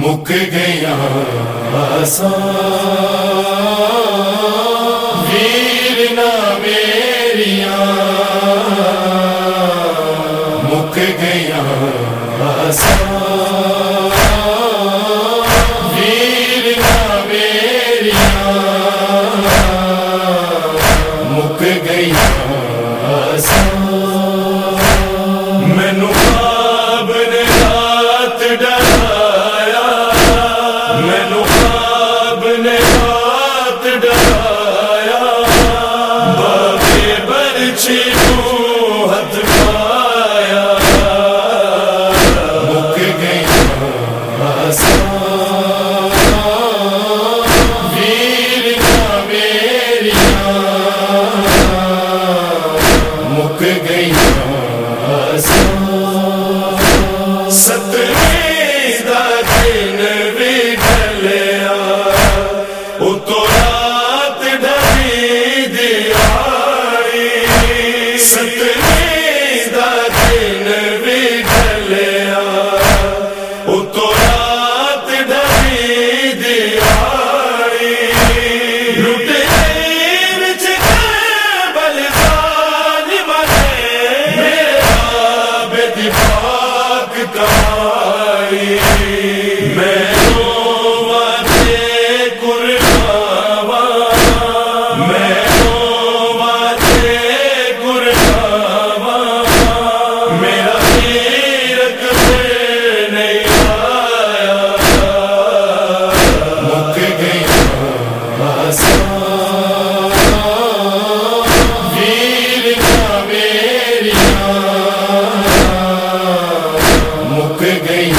مک گیا ویر نہ میریاں مک گیا ویر نہ میریاں مک گیا مینوں خواب نے رات ڈرایا مینوں خواب نے رات ڈرایا بابے برچھی کو ہاتھ پایا مک گیا ویر نہ میریاں مک گیا ستویں دا دن بھی ڈلیا اتو رات ڈلی دیاری ستویں دا دن بھی ڈلیا اتو رات ڈلی دیاری لٹ کمائی میں روواتے قرباوا میں روواتے قرباوا میرا تیرک پھر نہیں آیا مک گیا ویر نہ میریاں مک گیا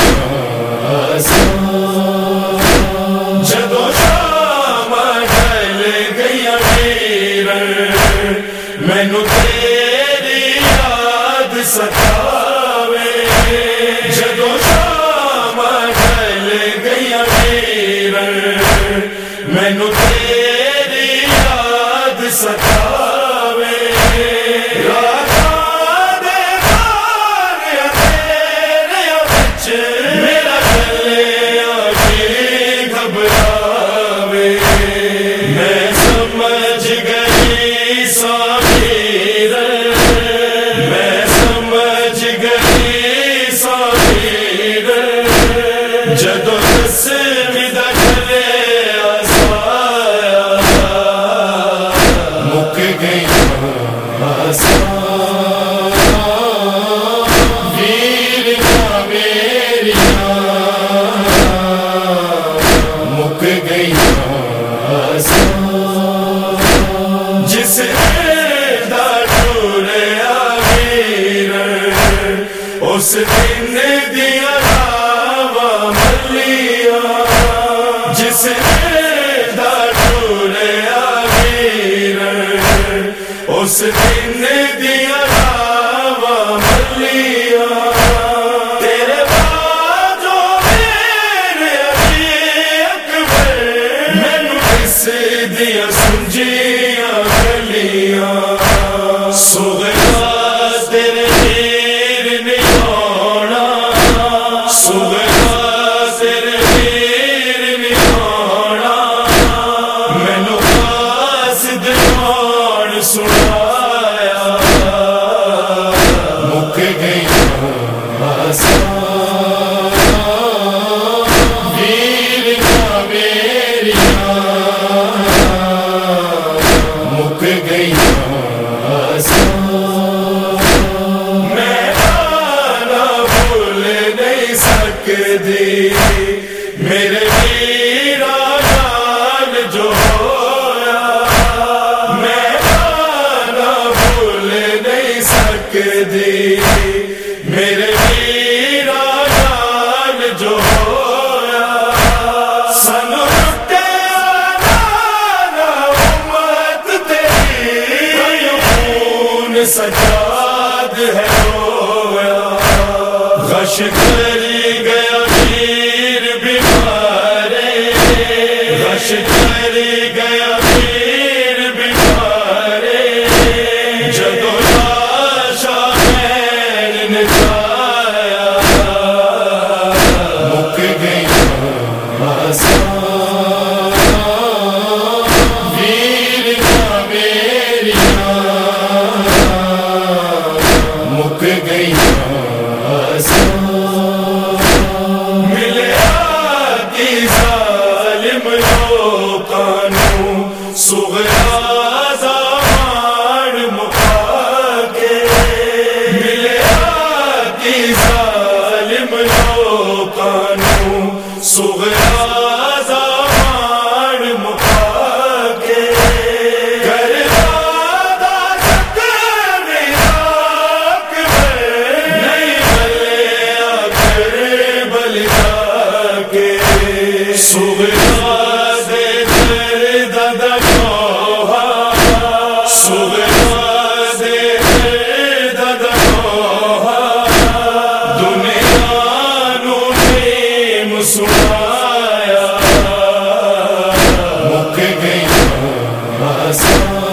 جدو شام ڈل گیا ویر مینوں تیری یاد ستاوے جدو شام ڈل گیا ویر مینوں تیری یاد ستاوے میرا گلیا جی گھبراوے میں سمجھ گئی سامیر میں سمجھ گئی سامیر جدو دسویں دا گلیا سایا مک گیا مک گیا جس دا ٹوریا ویر اس دن دیا راوا ملیا جس دا ٹوریا ویر اس دن دیا راوا ملیا تیرے باجو میرے علی اکبر مینوں کس دیا سمجھیاں گلیاں سغرا تیرے ویر نہیں آنا سغرا تیرے ویر نہیں آنا مینوں قاصد کون سنایا مک گیا ویر نہ میریاں مک گیا میں آنا بھول نہیں سکتی میرے ویرا نال جو ہویا میں آنا بھول نہیں سکتی میرے ویرا نال جو ہویا سانو لٹیا نا امت تیری خون سجاد ہے رویا غش کری گیا ویر بیمارے غش کری گیا ویر بیمارے جدو لاشا میں نے جایا مک گئی سغرا زمان مکا کے کربلا سکر خاک میں نہیں بلے کربل جا کے سغرا دے درد دنوہا سغرا دے درد دنوہا دنیا نو نیم سنایا مک گئی آسان